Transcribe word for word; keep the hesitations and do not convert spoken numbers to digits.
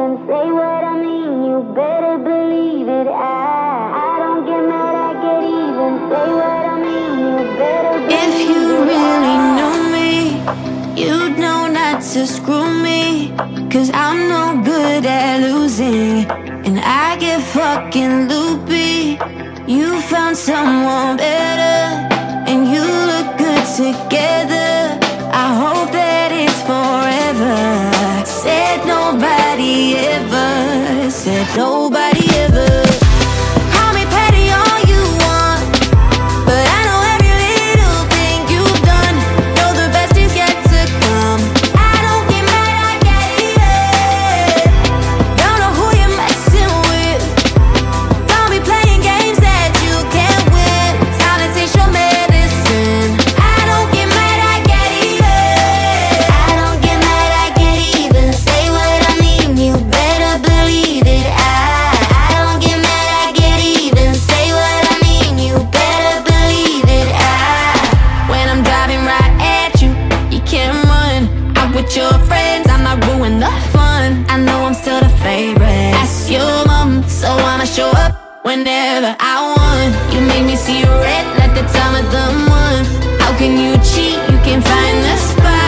even say what I mean. You better believe it. I, I don't get mad, I get even. Say what I mean. You better believe it. If you really knew me, you'd know not to screw me. Cause I'm no good at losing, and I get fucking loopy. You found someone better, and you look good together. I hope that it's forever. Said nobody ever, said nobody ever. Call me petty all you want, but I know every little thing you've done. Know the best is yet to come. I don't get mad, I get even. Don't know who you're messing with. Don't be playing games that you can't win. Silence is your medicine. I don't get mad, I get even. I don't get mad, I get even. Say what I mean, you better believe it. I, I don't get mad, I get even. Say what I mean, you better believe it. I, when I'm driving right at you, you can't run. I'm with your friends, I might ruin the fun. I know I'm still the favorite. Ask your mom, so I'ma show up whenever I want. You make me see red at the time of the month. How can you cheat? You can't find the spot.